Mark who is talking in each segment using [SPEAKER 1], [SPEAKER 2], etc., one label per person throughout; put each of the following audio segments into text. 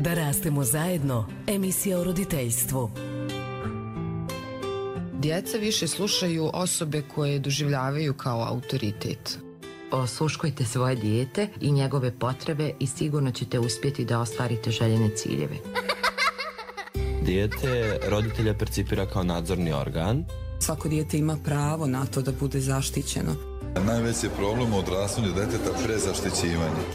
[SPEAKER 1] Da rastemo zajedno, emisija o roditeljstvu.
[SPEAKER 2] Djeca više slušaju osobe koje doživljavaju kao autoritet.
[SPEAKER 3] Osluškujte svoje dijete i njegove potrebe i sigurno ćete uspjeti da ostvarite željene ciljeve.
[SPEAKER 4] Dijete roditelja percipira kao nadzorni organ.
[SPEAKER 5] Svako dijete ima pravo na to da bude zaštićeno.
[SPEAKER 6] Najveći je problem u odrastanju djeteta prezaštićivanje.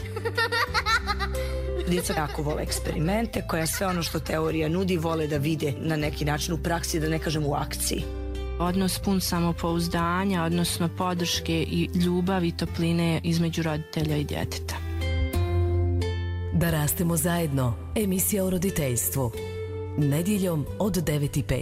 [SPEAKER 7] Djeca jako vole eksperimente, koja sve ono što teorija nudi vole da vide na neki način u praksi, da ne kažem u akciji.
[SPEAKER 8] Odnos pun samopouzdanja, odnosno podrške i ljubavi i topline između roditelja i djeteta.
[SPEAKER 1] Da rastemo zajedno, emisija o roditeljstvu. Nedjeljom od 9:05.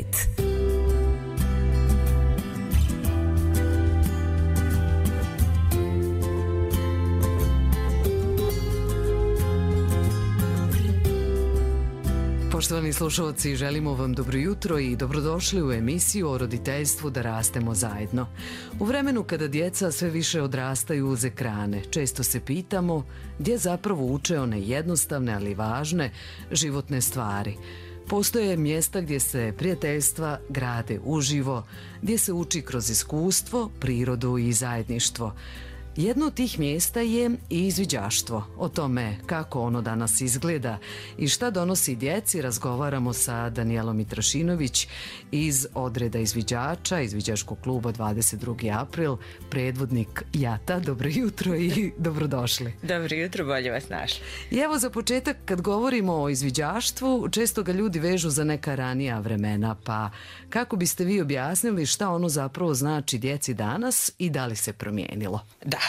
[SPEAKER 9] Poštovani slušalci, želimo vam dobro jutro i dobrodošli u emisiju o roditeljstvu Da rastemo zajedno. U vremenu kada djeca sve više odrastaju uz ekrane, često se pitamo gdje zapravo uče one jednostavne, ali važne životne stvari. Postoje mjesta gdje se prijateljstva grade uživo, gdje se uči kroz iskustvo, prirodu i zajedništvo. Jedno od tih mjesta je i izviđaštvo. O tome kako ono danas izgleda i šta donosi djeci razgovaramo sa Danijelom Mitrašinović iz odreda izviđača, izviđačkog kluba 22. april, predvodnik JATA. Dobro jutro i dobrodošli.
[SPEAKER 10] Dobro jutro, bolje vas našli.
[SPEAKER 9] I evo za početak, kad govorimo o izviđaštvu, često ga ljudi vežu za neka ranija vremena, pa kako biste vi objasnili šta ono zapravo znači djeci danas i da li se promijenilo?
[SPEAKER 10] Da,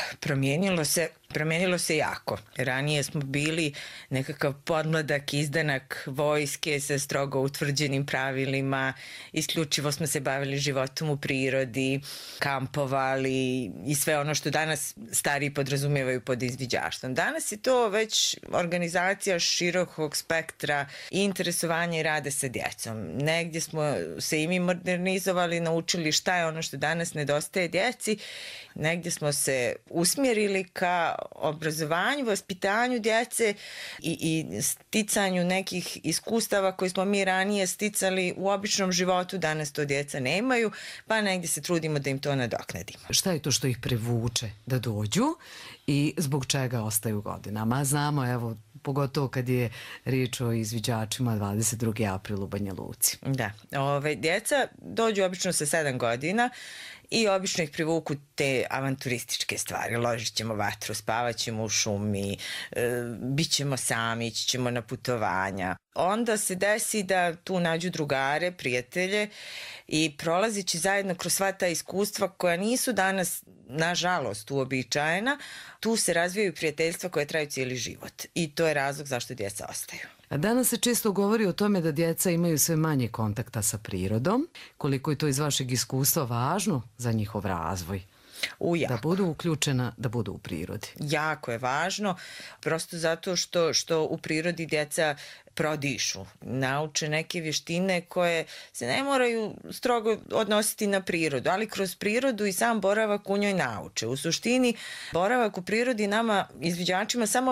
[SPEAKER 10] promijenilo se jako. Ranije smo bili nekakav podmladak, izdanak vojske sa strogo utvrđenim pravilima, isključivo smo se bavili životom u prirodi, kampovali i sve ono što danas stariji podrazumijevaju pod izviđaštvom. Danas je to već organizacija širokog spektra i interesovanja i rada sa djecom. Negdje smo se i mi modernizovali, naučili šta je ono što danas nedostaje djeci, negdje smo se usmjerili ka obrazovanju, vaspitanju djece i sticanju nekih iskustava koje smo mi ranije sticali u običnom životu, danas to djeca nemaju, pa negdje se trudimo da im to nadoknadimo.
[SPEAKER 9] Šta je to što ih privuče da dođu i zbog čega ostaju godinama? Znamo, evo, pogotovo kad je riječ o izviđačima 22. april u Banja Luci.
[SPEAKER 10] Da, djeca dođu obično sa 7 godina i obično ih privuku te avanturističke stvari. Ložit ćemo vatru, spavat ćemo u šumi, bit ćemo sami, ići ćemo na putovanja. Onda se desi da tu nađu drugare, prijatelje i prolazići zajedno kroz sva ta iskustva koja nisu danas, nažalost, uobičajena, tu se razvijaju prijateljstva koje traju cijeli život. I to je razlog zašto djeca ostaju.
[SPEAKER 9] A danas se često govori o tome da djeca imaju sve manje kontakta sa prirodom. Koliko je to iz vašeg iskustva važno za njihov razvoj? Da budu uključena, da budu u prirodi.
[SPEAKER 10] Jako je važno, prosto zato što u prirodi djeca prodišu, nauče neke vještine koje se ne moraju strogo odnositi na prirodu, ali kroz prirodu i sam boravak u njoj nauče. U suštini, boravak u prirodi nama, izviđačima, samo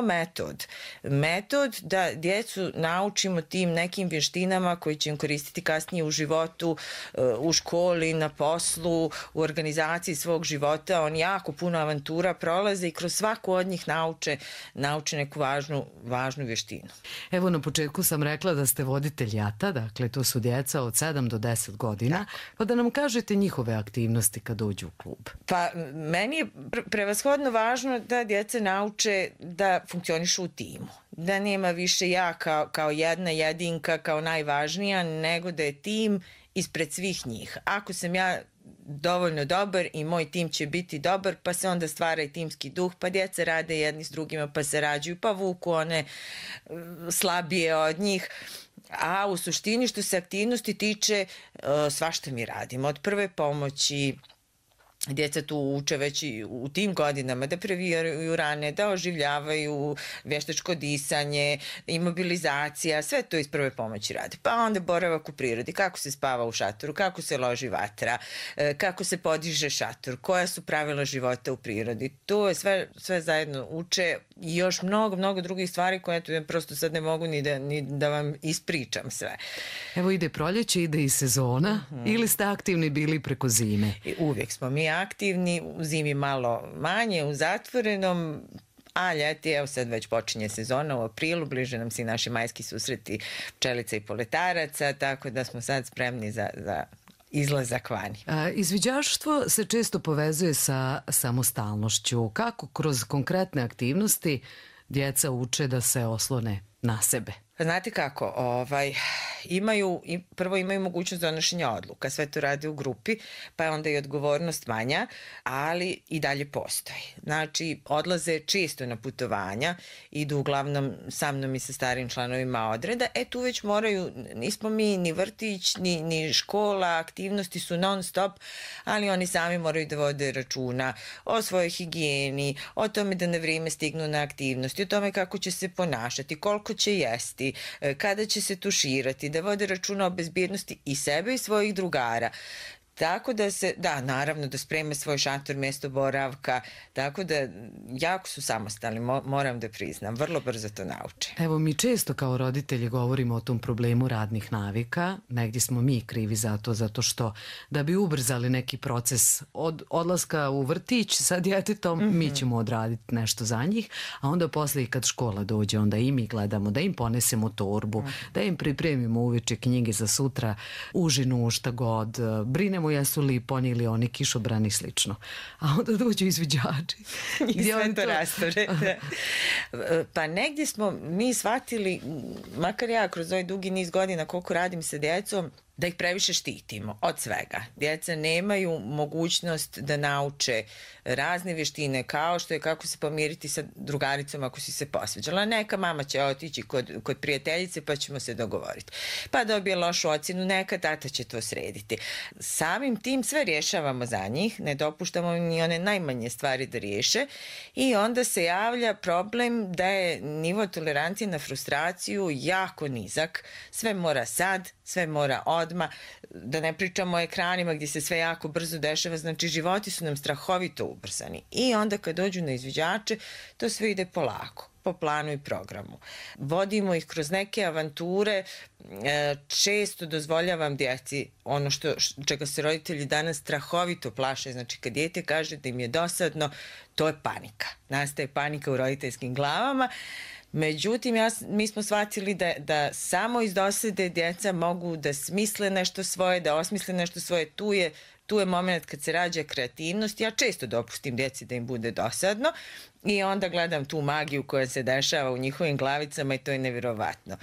[SPEAKER 10] metod da djecu naučimo tim nekim vještinama koji će im koristiti kasnije u životu, u školi, na poslu, u organizaciji svog života. Oni jako puno avantura prolaze i kroz svaku od njih nauče neku važnu vještinu.
[SPEAKER 9] Evo, na početku sam rekla da ste voditelj JATA, dakle to su djeca od 7 do 10 godina, pa da nam kažete njihove aktivnosti kad dođu u klub.
[SPEAKER 10] Pa meni je prevashodno važno da djeca nauče da funkcionišu u timu, da nema više ja kao jedna jedinka, kao najvažnija, nego da je tim ispred svih njih. Ako sam ja dovoljno dobar i moj tim će biti dobar, pa se onda stvara i timski duh, pa djeca rade jedni s drugima, pa se rađuju, pa vuku one slabije od njih. A u suštini što se aktivnosti tiče, svašta mi radimo. Od prve pomoći, djeca tu uče već i u tim godinama da previjaju rane, da oživljavaju veštačko disanje, imobilizacija, sve to iz prve pomoći rade. Pa onda boravak u prirodi, kako se spava u šatoru, kako se loži vatra, kako se podiže šator, koja su pravila života u prirodi. To je sve zajedno uče i još mnogo drugih stvari koje ja prosto sad ne mogu ni da vam ispričam sve.
[SPEAKER 9] Evo ide proljeće, ide i sezona, ili ste aktivni bili preko zime?
[SPEAKER 10] Uvijek smo mi aktivni, u zimi malo manje, u zatvorenom, a ljeti, evo sad već počinje sezona u aprilu, bliže nam se i naši majski susreti pčelica i poletaraca, tako da smo sad spremni za izlazak vani.
[SPEAKER 9] Izviđaštvo se često povezuje sa samostalnošću. Kako kroz konkretne aktivnosti djeca uče da se oslone na sebe?
[SPEAKER 10] Znate kako, prvo imaju mogućnost donošenja odluka, sve to rade u grupi, pa je onda i odgovornost manja, ali i dalje postoji. Znači, odlaze često na putovanja, idu uglavnom sa mnom i sa starim članovima odreda, tu već moraju, nismo mi ni vrtić, ni škola, aktivnosti su non stop, ali oni sami moraju da vode računa o svojoj higijeni, o tome da na vrijeme stignu na aktivnosti, o tome kako će se ponašati, koliko će jesti, kada će se tuširati, da vode računa o bezbjednosti i sebe i svojih drugara. Tako da naravno da spreme svoj šator, mjesto boravka, tako da jako su samostalni, moram da priznam, vrlo brzo to nauče.
[SPEAKER 9] Evo, mi često kao roditelji govorimo o tom problemu radnih navika, negdje smo mi krivi za to, zato što da bi ubrzali neki proces od odlaska u vrtić sa djetetom, mi ćemo odraditi nešto za njih, a onda posle i kad škola dođe, onda i mi gledamo da im ponesemo torbu, da im pripremimo uveče knjige za sutra, užinu, šta god, brinemo jesu li ponijeli oni kišobran i slično. A onda dođu izviđači.
[SPEAKER 10] I sve to rastore. Pa negdje smo mi shvatili, makar ja kroz ovaj dugi niz godina koliko radim sa djecom, da ih previše štitimo od svega. Djeca nemaju mogućnost da nauče razne vještine, kao što je kako se pomiriti sa drugaricom ako si se posveđala. Neka mama će otići kod prijateljice pa ćemo se dogovoriti. Pa dobije lošu ocjenu, neka tata će to srediti. Samim tim sve rješavamo za njih, ne dopuštamo ni one najmanje stvari da riješe i onda se javlja problem da je nivo tolerancije na frustraciju jako nizak. Sve mora sad, sve mora odmah, da ne pričamo o ekranima gdje se sve jako brzo dešava, znači životi su nam strahovito ubrzani. I onda kad dođu na izviđače, to sve ide polako, po planu i programu. Vodimo ih kroz neke avanture, često dozvoljavam djeci ono čega se roditelji danas strahovito plaše, znači kad dijete kaže da im je dosadno, to je panika. Nastaje panika u roditeljskim glavama. Međutim, mi smo shvatili da samo iz dosade djeca mogu da smisle nešto svoje, da osmisle nešto svoje. Tu je moment kad se rađa kreativnost. Ja često dopustim djeci da im bude dosadno i onda gledam tu magiju koja se dešava u njihovim glavicama i to je nevjerovatno.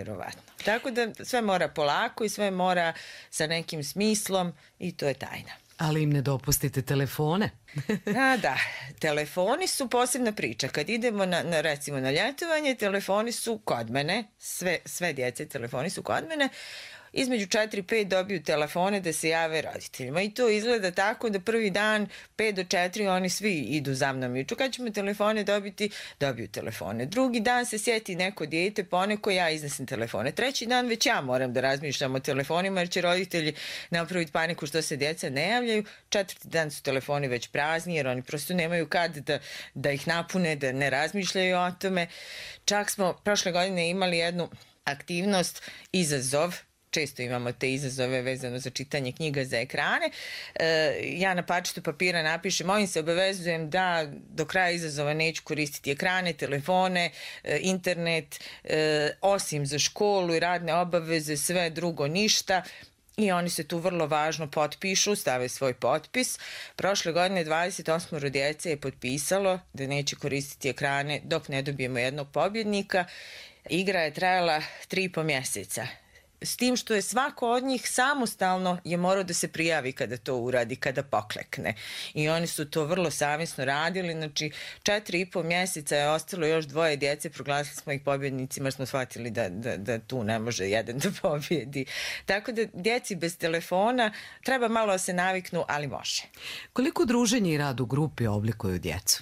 [SPEAKER 10] Tako da sve mora polako i sve mora sa nekim smislom i to je tajna.
[SPEAKER 9] Ali im ne dopustite telefone.
[SPEAKER 10] Da, telefoni su posebna priča. Kad idemo recimo na ljetovanje, telefoni su kod mene, sve djece telefoni su kod mene. Između 4 i 5 dobiju telefone da se jave roditeljima i to izgleda tako da prvi dan 5 do 4 oni svi idu za mnom i kad ćemo telefone dobiju telefone. Drugi dan se sjeti neko dijete, poneko ja iznesem telefone. Treći dan već ja moram da razmišljam o telefonima jer će roditelji napraviti paniku što se djeca ne javljaju. Četvrti dan su telefoni već prazni jer oni prosto nemaju kad da ih napune, da ne razmišljaju o tome. Čak smo prošle godine imali jednu aktivnost, izazov. Često imamo te izazove vezano za čitanje knjiga za ekrane. Ja na parčetu papira napišem, ovim se obavezujem da do kraja izazova neću koristiti ekrane, telefone, internet, osim za školu i radne obaveze, sve drugo ništa. I oni se tu vrlo važno potpišu, stave svoj potpis. Prošle godine 28 djece je potpisalo da neće koristiti ekrane dok ne dobijemo jednog pobjednika. Igra je trajala 3,5 mjeseca. s tim što je svako od njih samostalno je morao da se prijavi kada to uradi, kada poklekne. I oni su to vrlo savjesno radili, znači 4,5 mjeseca je ostalo još 2 djece, proglasili smo ih pobjednicima, smo shvatili da tu ne može jedan da pobjedi. Tako da djeci bez telefona treba malo da se naviknu, ali može.
[SPEAKER 9] Koliko druženje i rad u grupi oblikuju djecu?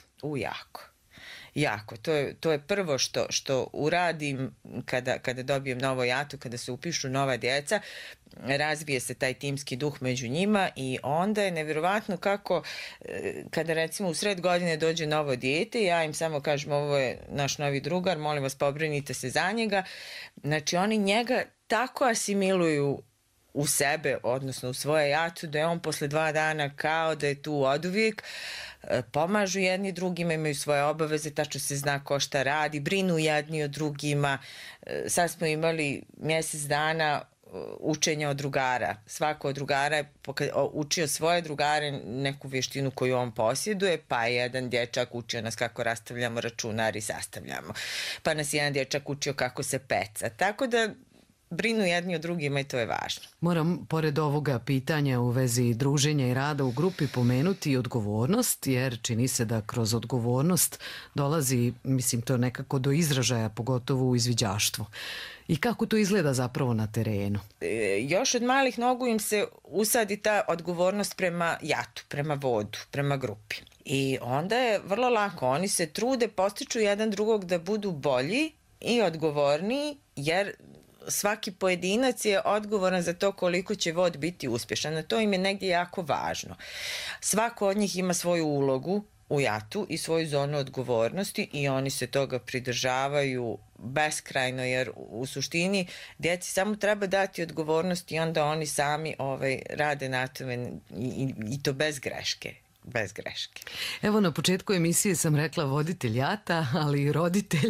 [SPEAKER 10] Jako. To je prvo što uradim kada dobijem novo jato, kada se upišu nova djeca, razvije se taj timski duh među njima i onda je nevjerovatno kako kada recimo u sred godine dođe novo dijete, ja im samo kažem ovo je naš novi drugar, molim vas pobrinite se za njega. Znači oni njega tako asimiluju u sebe, odnosno u svoje jato, da je on posle 2 dana kao da je tu oduvijek, pomažu jedni drugima, imaju svoje obaveze, tačno se zna ko šta radi, brinu jedni od drugima. Sad smo imali mjesec dana učenja od drugara. Svako od drugara je učio svoje drugare neku vještinu koju on posjeduje, pa je jedan dječak učio nas kako rastavljamo računar i sastavljamo. Pa nas jedan dječak učio kako se peca. Tako da brinu jedni od drugima i to je važno.
[SPEAKER 9] Moram, pored ovoga pitanja u vezi druženja i rada u grupi, pomenuti i odgovornost, jer čini se da kroz odgovornost dolazi, mislim, to nekako do izražaja, pogotovo u izviđaštvu. I kako to izgleda zapravo na terenu?
[SPEAKER 10] Još od malih nogu im se usadi ta odgovornost prema jatu, prema vodu, prema grupi. I onda je vrlo lako, oni se trude, postiču jedan drugog da budu bolji i odgovorniji, jer svaki pojedinac je odgovoran za to koliko će vod biti uspješan. A to im je negdje jako važno. Svako od njih ima svoju ulogu u jatu i svoju zonu odgovornosti i oni se toga pridržavaju beskrajno, jer u suštini djeci samo treba dati odgovornost i onda oni sami rade na tome i to bez greške. Bez greške.
[SPEAKER 9] Evo, na početku emisije sam rekla voditelj jata, ali i roditelj.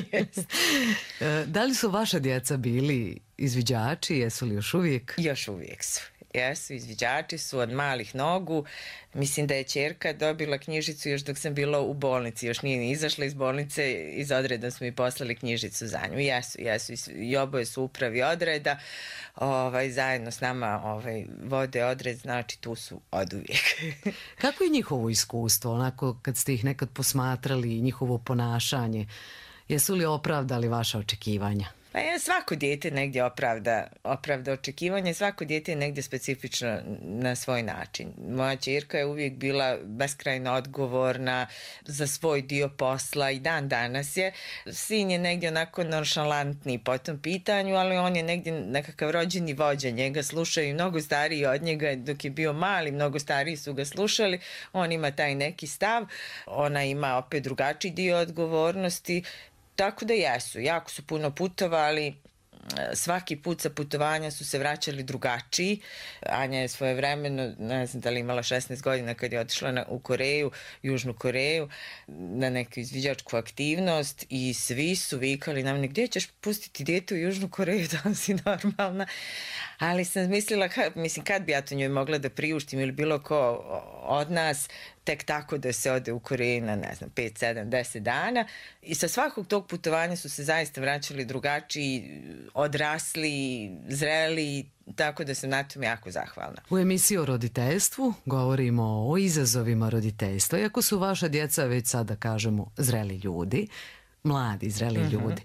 [SPEAKER 9] Da li su vaša djeca bili izviđači, jesu li još uvijek?
[SPEAKER 10] Još uvijek su. Jesu, izviđači su od malih nogu. Mislim da je ćerka dobila knjižicu još dok sam bila u bolnici. Još nije ni izašla iz bolnice, iz odreda smo mi poslali knjižicu za nju. Jesu. I oboje su upravi odreda. Zajedno s nama vode odred, znači tu su oduvijek.
[SPEAKER 9] Kako je njihovo iskustvo, onako kad ste ih nekad posmatrali, njihovo ponašanje? Jesu li opravdali vaša očekivanja?
[SPEAKER 10] Pa svako dijete negdje opravda očekivanje, svako dijete je negdje specifično na svoj način. Moja ćerka je uvijek bila beskrajno odgovorna za svoj dio posla i dan danas je. Sin je negdje onako nonšalantniji po tom pitanju, ali on je negdje nekakav rođeni vođa. Njega slušaju mnogo stariji od njega, dok je bio mali, mnogo stariji su ga slušali. On ima taj neki stav, ona ima opet drugačiji dio odgovornosti. Tako da jesu, jako su puno putovali, svaki put sa putovanja su se vraćali drugačiji. Anja je svojevremeno, ne znam da li imala 16 godina kad je otišla u Koreju, Južnu Koreju, na neku izviđačku aktivnost i svi su vikali nam, gdje ćeš pustiti dijete u Južnu Koreju, da si normalna. Ali sam mislila, kad bi ja to njoj mogla da priuštim ili bilo ko od nas, tek tako da se ode u Koreju na, 5, 7, 10 dana. I sa svakog tog putovanja su se zaista vraćali drugačiji, odrasli, zreli, tako da sam na tom jako zahvalna.
[SPEAKER 9] U emisiji o roditeljstvu govorimo o izazovima roditeljstva. Iako su vaša djeca već sada, kažemo, zreli ljudi, mladi, zreli ljudi,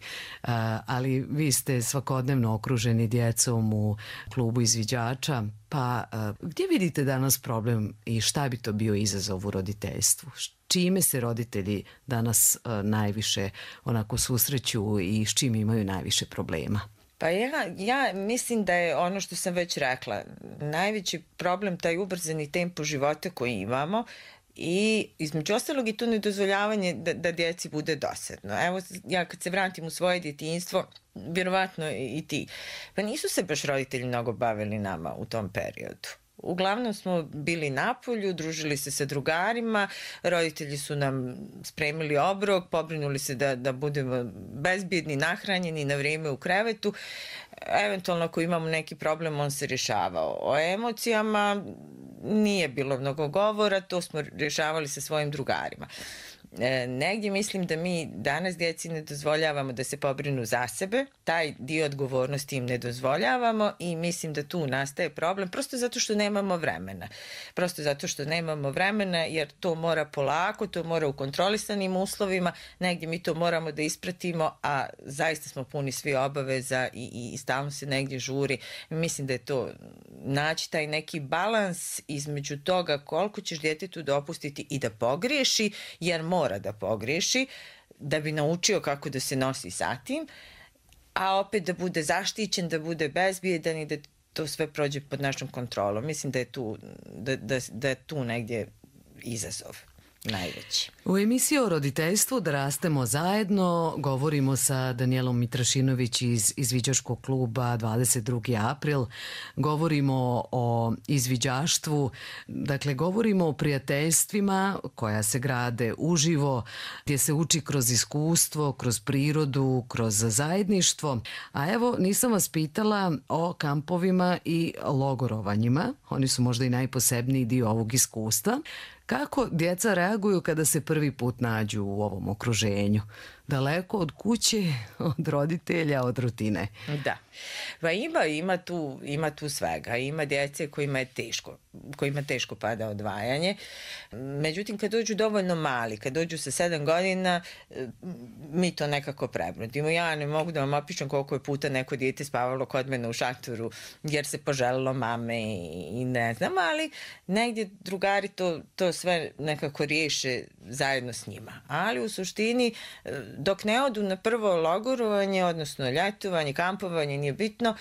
[SPEAKER 9] ali vi ste svakodnevno okruženi djecom u klubu izviđača, pa gdje vidite danas problem i šta bi to bio izazov u roditeljstvu? Čime se roditelji danas najviše onako susreću i s čim imaju najviše problema?
[SPEAKER 10] Pa ja mislim da je ono što sam već rekla, najveći problem taj ubrzani tempo života koji imamo, i između ostalog i to nedozvoljavanje da djeci bude dosadno. Evo, ja kad se vratim u svoje djetinjstvo, vjerovatno i ti, pa nisu se baš roditelji mnogo bavili nama u tom periodu. Uglavnom smo bili napolju, družili se sa drugarima, roditelji su nam spremili obrok, pobrinuli se da budemo bezbjedni, nahranjeni, na vrijeme u krevetu. Eventualno ako imamo neki problem, on se rješavao. O emocijama nije bilo mnogo govora, to smo rješavali sa svojim drugarima. Negdje mislim da mi danas djeci ne dozvoljavamo da se pobrinu za sebe, taj dio odgovornosti im ne dozvoljavamo i mislim da tu nastaje problem, prosto zato što nemamo vremena, jer to mora polako, to mora u kontrolisanim uslovima, negdje mi to moramo da ispratimo, a zaista smo puni svi obaveza i stalno se negdje žuri. Mislim da je to naći taj neki balans između toga koliko ćeš djetetu dopustiti i da pogriješi, jer mora da pogriješi, da bi naučio kako da se nosi sa tim, a opet da bude zaštićen, da bude bezbjedan i da to sve prođe pod našom kontrolom. Mislim da je tu, da je tu negdje izazov najveći.
[SPEAKER 9] U emisiji o roditeljstvu Da rastemo zajedno govorimo sa Danijelom Mitrašinović iz izviđačkog kluba 22. april. Govorimo o izviđaštvu, dakle govorimo o prijateljstvima koja se grade uživo, gdje se uči kroz iskustvo, kroz prirodu, kroz zajedništvo. A evo, nisam vas pitala o kampovima i logorovanjima. Oni su možda i najposebniji dio ovog iskustva. Kako djeca reaguju kada se prvi put nađu u ovom okruženju? Daleko od kuće, od roditelja, od rutine.
[SPEAKER 10] Da. Pa ima tu svega. Ima djece kojima teško pada odvajanje. Međutim, kad dođu dovoljno mali, kad dođu sa 7 godina, mi to nekako prebrodimo. Ja ne mogu da vam opišem koliko je puta neko dijete spavalo kod mene u šatoru jer se poželilo mame i ne znam, ali negdje drugari to sve nekako riješe zajedno s njima. Ali u suštini, dok ne odu na prvo logorovanje, odnosno ljetovanje, kampovanje, nije bitno,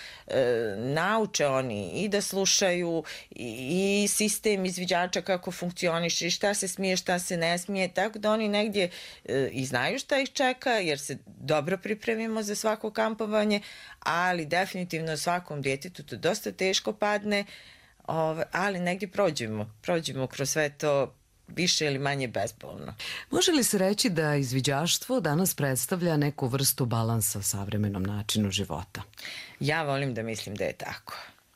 [SPEAKER 10] nauče oni i da slušaju i sistem izviđača kako funkcioniše i šta se smije, šta se ne smije, tako da oni negdje i znaju šta ih čeka, jer se dobro pripremimo za svako kampovanje, ali definitivno svakom djetetu to dosta teško padne, ali negdje prođemo kroz sve to više ili manje bezbolno.
[SPEAKER 9] Može li se reći da izviđaštvo danas predstavlja neku vrstu balansa savremenom načinu života?
[SPEAKER 10] Ja volim da mislim da je tako.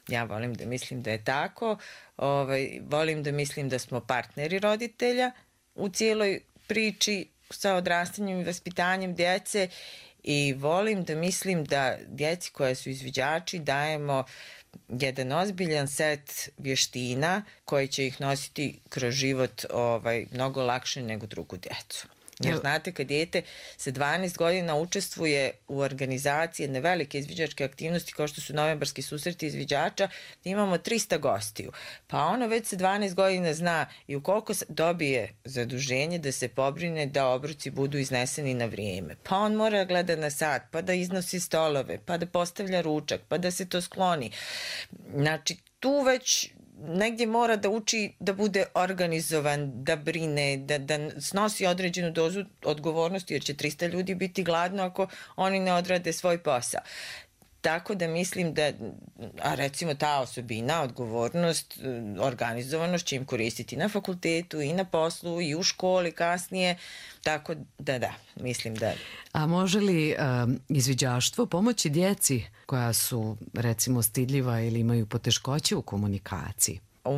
[SPEAKER 10] Volim da mislim da smo partneri roditelja u cijeloj priči sa odrastanjem i vaspitanjem djece i volim da mislim da djeci koja su izviđači dajemo jedan ozbiljan set vještina koji će ih nositi kroz život mnogo lakše nego drugu djecu. Jer znate, kad dijete sa 12 godina učestvuje u organizaciji jedne velike izviđačke aktivnosti kao što su novembarski susreti izviđača, imamo 300 gostiju. Pa ono već sa 12 godina zna i ukoliko dobije zaduženje da se pobrine da obroci budu izneseni na vrijeme. Pa on mora gleda na sat, pa da iznosi stolove, pa da postavlja ručak, pa da se to skloni. Znači, tu već negdje mora da uči da bude organizovan, da brine, da snosi određenu dozu odgovornosti, jer će 300 ljudi biti gladno ako oni ne odrade svoj posao. Tako da mislim da, a recimo ta osobina, odgovornost, organizovanost će im koristiti na fakultetu i na poslu i u školi kasnije, tako da, mislim da.
[SPEAKER 9] A može li izviđaštvo pomoći djeci koja su recimo stidljiva ili imaju poteškoće u komunikaciji?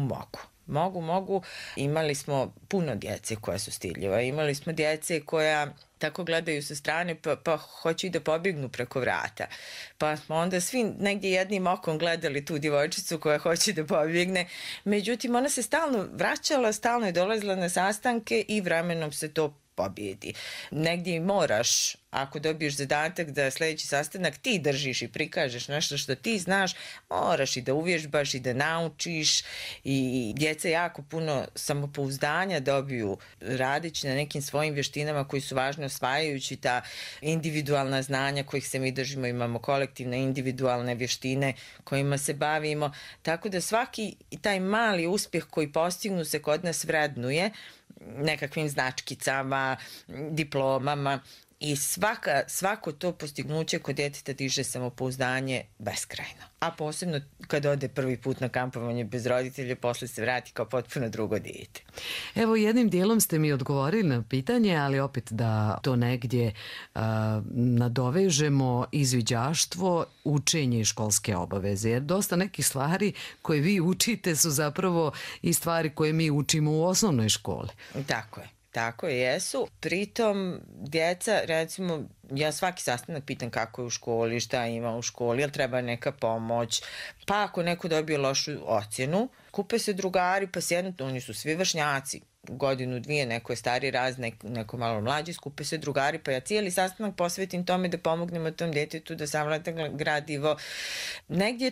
[SPEAKER 10] Mogu. Imali smo puno djece koja su stidljiva. Imali smo djece koja tako gledaju sa strane pa hoće i da pobjegnu preko vrata. Pa smo onda svi negdje jednim okom gledali tu djevojčicu koja hoće da pobjegne. Međutim, ona se stalno vraćala, stalno je dolazila na sastanke i vremenom se to pobjedi. Negdje moraš, ako dobiješ zadatak da sljedeći sastanak ti držiš i prikažeš nešto što ti znaš, moraš i da uvježbaš i da naučiš i djeca jako puno samopouzdanja dobiju radeći na nekim svojim vještinama koji su važni, osvajajući ta individualna znanja kojih se mi držimo, imamo kolektivne individualne vještine kojima se bavimo, tako da svaki taj mali uspjeh koji postignu se kod nas vrednuje nekakvim značkicama, diplomama i svako to postignuće kod djeteta diže samopouzdanje beskrajno. A posebno kad ode prvi put na kampovanje bez roditelja, posle se vrati kao potpuno drugo dijete.
[SPEAKER 9] Evo, jednim dijelom ste mi odgovorili na pitanje, ali opet da to negdje nadovežemo izviđaštvo, učenje i školske obaveze. Jer dosta nekih stvari koje vi učite su zapravo i stvari koje mi učimo u osnovnoj školi.
[SPEAKER 10] Tako je. Tako jesu. Pritom, djeca, recimo, ja svaki sastanak pitam kako je u školi, šta ima u školi, jel treba neka pomoć, pa ako neko dobije lošu ocjenu, kupe se drugari, pa sjednu, oni su svi vršnjaci, godinu, dvije, neko je stari raz, neko malo mlađi, skupe se drugari, pa ja cijeli sastanak posvetim tome da pomognemo tom djetetu da savlada gradivo. Negdje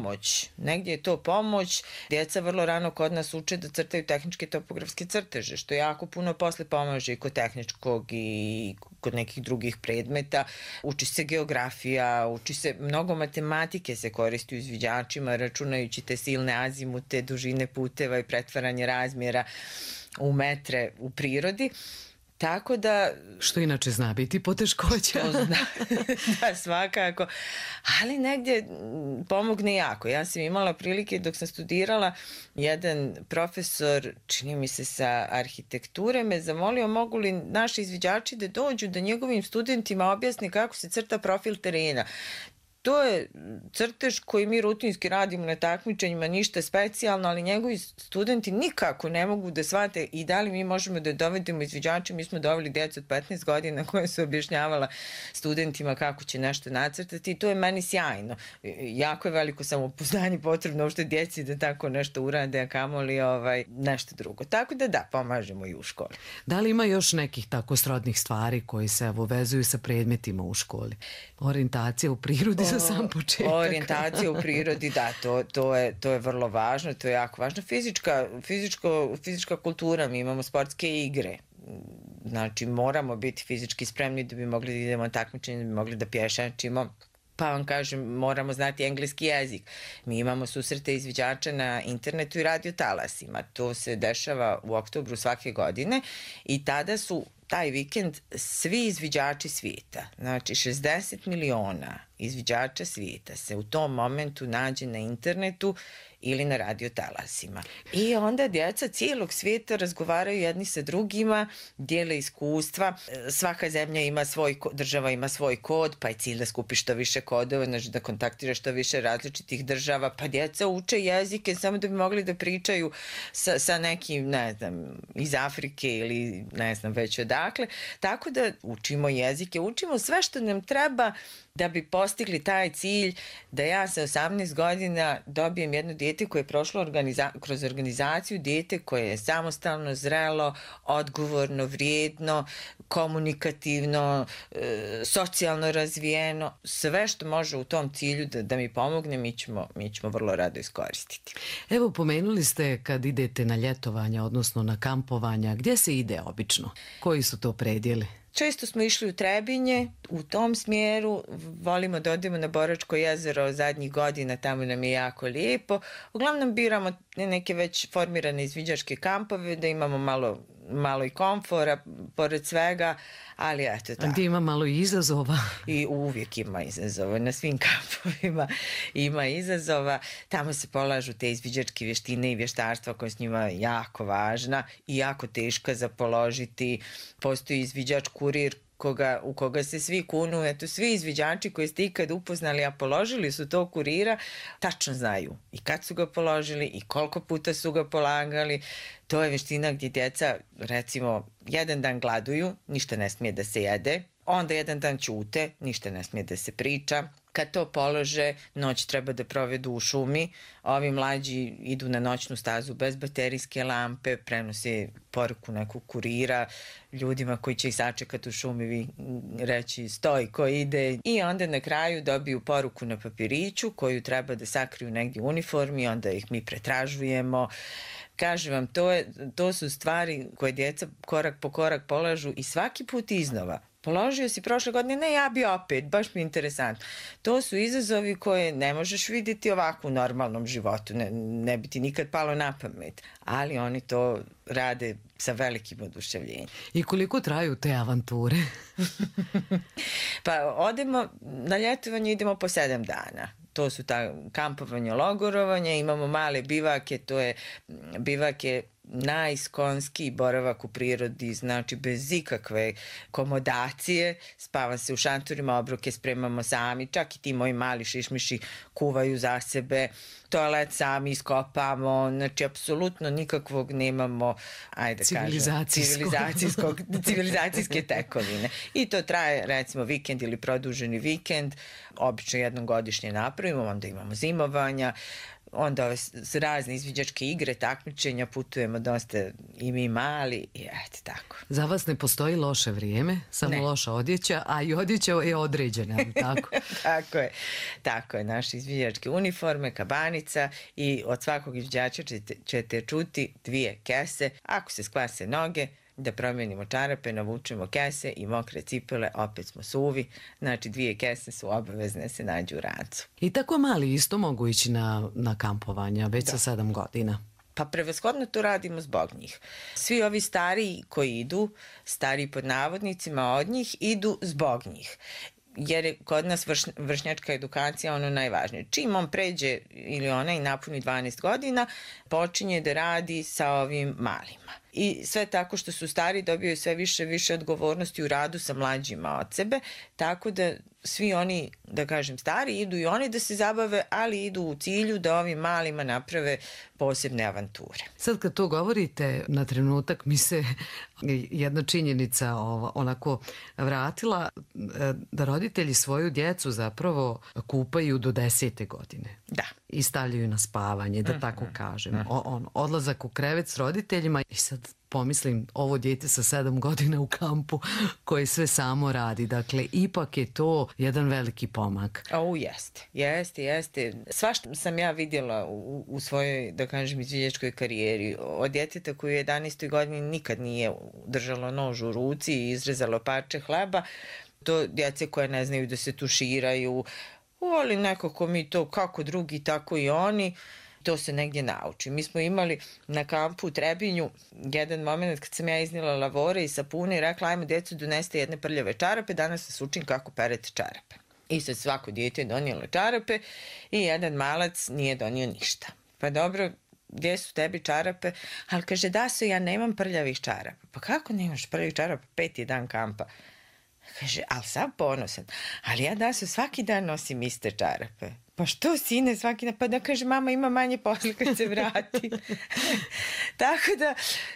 [SPEAKER 10] je to pomoć. Djeca vrlo rano kod nas uče da crtaju tehničke topografske crteže, što jako puno posle pomaže i kod tehničkog i kod nekih drugih predmeta. Uči se geografija, uči se, mnogo matematike se koristi u izviđačima, računajući te silne azimute, dužine puteva i pretvaranje razmjera u metre u prirodi. Tako da...
[SPEAKER 9] Što inače zna biti poteškoća.
[SPEAKER 10] Da, svakako. Ali negdje pomogne jako. Ja sam imala prilike dok sam studirala, jedan profesor, čini mi se sa arhitekture, me zamolio mogu li naši izviđači da dođu da njegovim studentima objasni kako se crta profil terena. To je crtež koji mi rutinski radimo na takmičenjima, ništa specijalno, ali njegovi studenti nikako ne mogu da shvate i da li mi možemo da dovedemo izviđače. Mi smo doveli djecu od 15 godina koje su objašnjavala studentima kako će nešto nacrtati i to je meni sjajno. Jako je veliko samopouzdanje potrebno uopšte djeci da tako nešto urade, a kamoli nešto drugo. Tako da, pomažemo i u školi.
[SPEAKER 9] Da li ima još nekih tako srodnih stvari koji se vezuju sa predmetima u školi? Orijentacija u prirodi za sam početak.
[SPEAKER 10] Orijentacija u prirodi, da, to je vrlo važno, to je jako važno. Fizička kultura, mi imamo sportske igre. Znači, moramo biti fizički spremni da bi mogli da idemo na takmičenje, da bi mogli da pješačimo. Pa vam kažem, moramo znati engleski jezik. Mi imamo susrete izviđača na internetu i radio talasima. To se dešava u oktobru svake godine i tada su taj vikend svi izviđači svijeta, znači 60 miliona izviđača svijeta se u tom momentu nađe na internetu ili na radio talasima. I onda djeca cijelog svijeta razgovaraju jedni sa drugima, dijele iskustva. Svaka zemlja ima država ima svoj kod, pa je cilj da skupiš što više kodova, znači da kontaktiraš što više različitih država, pa djeca uče jezike samo da bi mogli da pričaju sa nekim, ne znam, iz Afrike ili ne znam već odakle. Tako da učimo jezike, učimo sve što nam treba da bi postigli taj cilj da ja sa 18 godina dobijem jedno dijete koje je prošlo kroz organizaciju, dijete koje je samostalno, zrelo, odgovorno, vrijedno, komunikativno, socijalno razvijeno. Sve što može u tom cilju da mi pomogne, mi ćemo vrlo rado iskoristiti.
[SPEAKER 9] Evo, pomenuli ste kad idete na ljetovanja, odnosno na kampovanja, gdje se ide obično? Koji su to predjeli?
[SPEAKER 10] Često smo išli u Trebinje, u tom smjeru, volimo da odemo na Boračko jezero zadnjih godina, tamo nam je jako lijepo. Uglavnom biramo neke već formirane izviđačke kampove, da imamo malo i komfora, pored svega, ali eto tako.
[SPEAKER 9] A gdje ima malo izazova?
[SPEAKER 10] I uvijek ima izazova, na svim kampovima ima izazova. Tamo se polažu te izviđačke vještine i vještarstva koja s njima jako važna i jako teška za položiti. Postoji izviđač kurir u koga se svi kunu, eto svi izviđači koji ste ikad upoznali, a položili su to kurira, tačno znaju i kad su ga položili i koliko puta su ga polagali. To je vještina gdje djeca, recimo, jedan dan gladuju, ništa ne smije da se jede, onda jedan dan ćute, ništa ne smije da se priča. Kad to polože, noć treba da provedu u šumi. Ovi mlađi idu na noćnu stazu bez baterijske lampe, prenose poruku nekog kurira ljudima koji će ih sačekati u šumi, reći stoj ko ide. I onda na kraju dobiju poruku na papiriću koju treba da sakriju negdje u uniformi, onda ih mi pretražujemo. Kažem vam, to su stvari koje djeca korak po korak polažu i svaki put iznova. Položio si prošle godine, ne, ja bi opet, baš mi je interesantno. To su izazovi koje ne možeš vidjeti ovako u normalnom životu, ne bi ti nikad palo na pamet, ali oni to rade sa velikim oduševljenjem.
[SPEAKER 9] I koliko traju te avanture?
[SPEAKER 10] Pa odemo, na ljetovanje idemo po 7 dana. To su ta kampovanje, logorovanje, imamo male bivake, to je bivake najskonskiji boravak u prirodi, znači bez ikakve komodacije, spava se u šantorima, obroke spremamo sami, čak i ti moji mali šišmiši kuvaju za sebe, toalet sami iskopamo, znači apsolutno nikakvog nemamo, ajde civilizacijske tekovine. I to traje recimo vikend ili produženi vikend, obično jednom godišnje napravimo, onda imamo zimovanja, onda ove razne izviđačke igre, takmičenja, putujemo dosta i mi mali i eto tako.
[SPEAKER 9] Za vas ne postoji loše vrijeme, samo loša odjeća, a i odjeća je određena, tako?
[SPEAKER 10] Tako je, naše izviđačke uniforme, kabanica i od svakog izviđača ćete čuti 2 kese, ako se skvase noge, da promijenimo čarape, navučemo kese i mokre cipele, opet smo suvi, znači 2 kese su obavezne, se nađu u rancu.
[SPEAKER 9] I tako mali isto mogu ići na kampovanja, već sa 7 godina.
[SPEAKER 10] Pa prevashodno to radimo zbog njih. Svi ovi stariji koji idu, stariji pod navodnicima od njih, idu zbog njih. Jer je kod nas vršnjačka edukacija ono najvažnije. Čim on pređe ili ona i napuni 12 godina, počinje da radi sa ovim malima. I sve tako što su stari dobiju sve više odgovornosti u radu sa mlađima od sebe, tako da svi oni, da kažem stari, idu i oni da se zabave, ali idu u cilju da ovim malima naprave posebne avanture.
[SPEAKER 9] Sad kad to govorite, na trenutak mi se jedna činjenica onako vratila, da roditelji svoju djecu zapravo kupaju do 10. godine.
[SPEAKER 10] Da.
[SPEAKER 9] I stavljaju na spavanje, da tako kažem. Odlazak u krevet s roditeljima i sad pomislim, ovo dijete sa 7 godina u kampu koje sve samo radi. Dakle, ipak je to jedan veliki pomak.
[SPEAKER 10] Jeste. Svašta sam ja vidjela u svojoj, da kažem, izviđačkoj karijeri. Od djeteta koji u 11. godini nikad nije držalo nož u ruci i izrezalo parče hleba, do djece koje ne znaju da se tuširaju, ali nekako mi to, kako drugi, tako i oni, to se negdje nauči. Mi smo imali na kampu u Trebinju jedan moment kad sam ja iznijela lavore i sapune i rekla, ajmo djecu, doneste jedne prljave čarape, danas vas učim kako perete čarape. I sad svako dijete je donijelo čarape i jedan malac nije donio ništa. Pa dobro, gdje su tebi čarape? Ali kaže, Daso, ja nemam prljavih čarapa. Pa kako nemaš prljavih čarapa? 5 je dan kampa. Kaže, ali sam ponosan. Ali ja, Daso, svaki dan nosim iste čarape. Pa što, sine, svaki dan? Pa da kaže, mama ima manje posla kad se vrati. Tako da,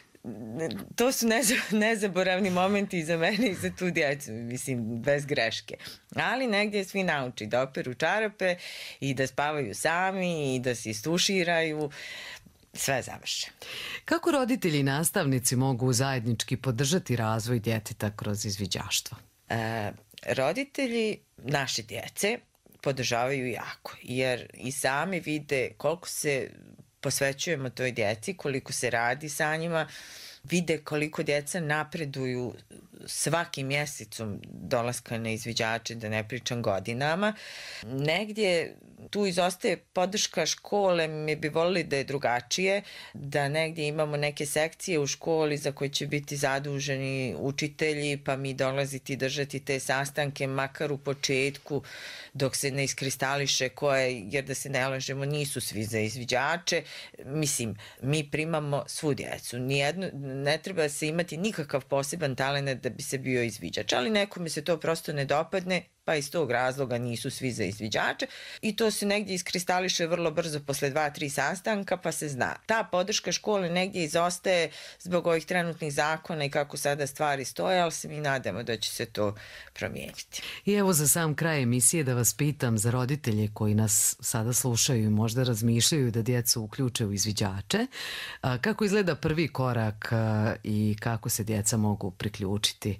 [SPEAKER 10] to su nezaboravni momenti i za mene i za tu djecu, mislim, bez greške. Ali negdje svi nauči da operu čarape i da spavaju sami i da se istuširaju. Sve završe.
[SPEAKER 9] Kako roditelji i nastavnici mogu zajednički podržati razvoj djeteta kroz izviđaštvo?
[SPEAKER 10] Roditelji naše djece podržavaju jako, jer i sami vide koliko se posvećujemo toj djeci, koliko se radi sa njima, vide koliko djeca napreduju svakim mjesecom dolaska na izviđače, da ne pričam godinama. Negdje tu izostaje podrška škole, mi bi volili da je drugačije, da negdje imamo neke sekcije u školi za koje će biti zaduženi učitelji, pa mi dolaziti držati te sastanke, makar u početku, dok se ne iskristališe koje, jer da se ne lažemo, nisu svi za izviđače. Mislim, mi primamo svu djecu. Ne treba se imati nikakav poseban talent da bi se bio izviđač, ali nekome se to prosto ne dopadne, pa iz tog razloga nisu svi za izviđače i to se negdje iskristališe vrlo brzo posle 2-3 sastanka, pa se zna. Ta podrška škole negdje izostaje zbog ovih trenutnih zakona i kako sada stvari stoje, ali se mi nadamo da će se to promijeniti.
[SPEAKER 9] I evo za sam kraj emisije da vas pitam za roditelje koji nas sada slušaju i možda razmišljaju da djecu uključe u izviđače, kako izgleda prvi korak i kako se djeca mogu priključiti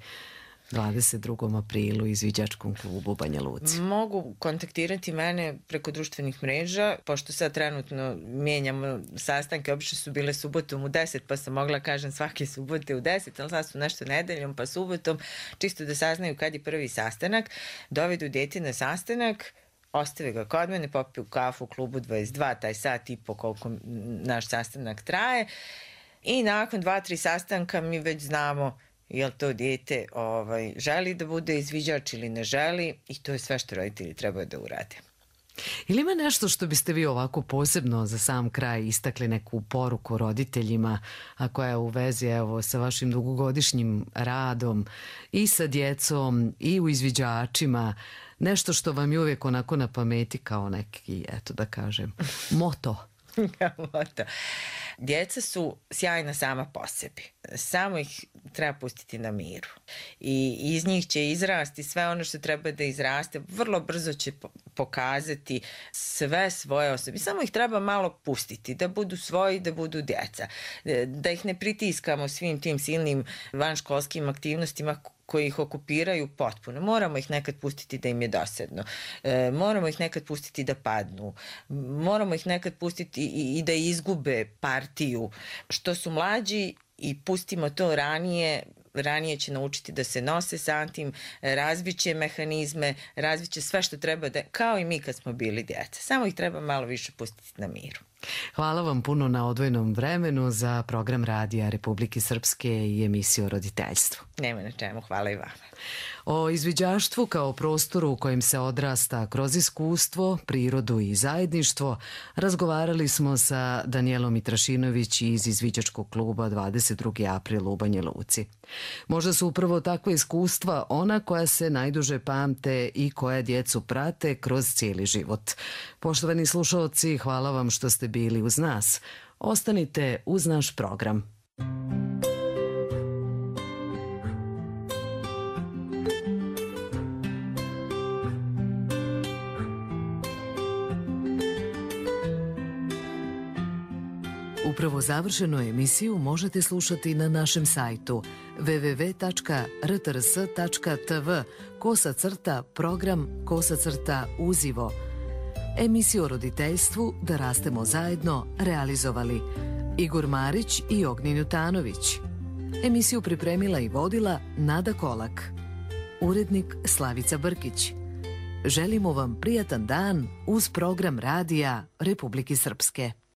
[SPEAKER 9] 22. aprilu izviđačkom klubu u Banja Luci?
[SPEAKER 10] Mogu kontaktirati mene preko društvenih mreža, pošto sad trenutno mijenjamo sastanke, obično su bile subotom u 10, pa sam mogla kažem svake subote u 10, ali sad su nešto nedeljom pa subotom, čisto da saznaju kad je prvi sastanak, dovedu dete na sastanak, ostave ga kod mene, popiju kafu u klubu 22, taj sat i po koliko naš sastanak traje i nakon 2-3 sastanka mi već znamo jel to dijete želi da bude izviđač ili ne želi i to je sve što roditelji trebaju da urade.
[SPEAKER 9] Ili ima nešto što biste vi ovako posebno za sam kraj istakli, neku poruku roditeljima, a koja je u vezi sa vašim dugogodišnjim radom i sa djecom i u izviđačima, nešto što vam je uvijek onako na pameti kao neki, da kažem, moto?
[SPEAKER 10] Moto. Djeca su sjajna sama po sebi. Samo ih treba pustiti na miru. I iz njih će izrasti sve ono što treba da izraste. Vrlo brzo će pokazati sve svoje osobe. Samo ih treba malo pustiti, da budu svoji, da budu djeca. Da ih ne pritiskamo svim tim silnim vanškolskim aktivnostima koji ih okupiraju potpuno. Moramo ih nekad pustiti da im je dosadno. Moramo ih nekad pustiti da padnu. Moramo ih nekad pustiti i da izgube partiju. Što su mlađi i pustimo to ranije će naučiti da se nose sa tim, razviće mehanizme, razviće sve što treba da, kao i mi kad smo bili djeca. Samo ih treba malo više pustiti na miru.
[SPEAKER 9] Hvala vam puno na odvojenom vremenu za program Radija Republike Srpske i emisiju o roditeljstvu.
[SPEAKER 10] Nema na čemu, hvala i vama.
[SPEAKER 9] O izviđaštvu kao prostoru u kojem se odrasta kroz iskustvo, prirodu i zajedništvo razgovarali smo sa Danijelom Mitrašinović iz izviđačkog kluba 22. april u Banja Luci. Možda su upravo takve iskustva ona koja se najduže pamte i koja djecu prate kroz cijeli život. Poštovani slušaoci, hvala vam što ste bili uz nas. Ostanite uz naš program. Upravo završenu emisiju možete slušati na našem sajtu www.rtrs.tv/program/uzivo. Emisiju o roditeljstvu Da rastemo zajedno realizovali Igor Marić i Ognjen Jutanović. Emisiju pripremila i vodila Nada Kolak. Urednik Slavica Brkić. Želimo vam prijatan dan uz program Radija Republike Srpske.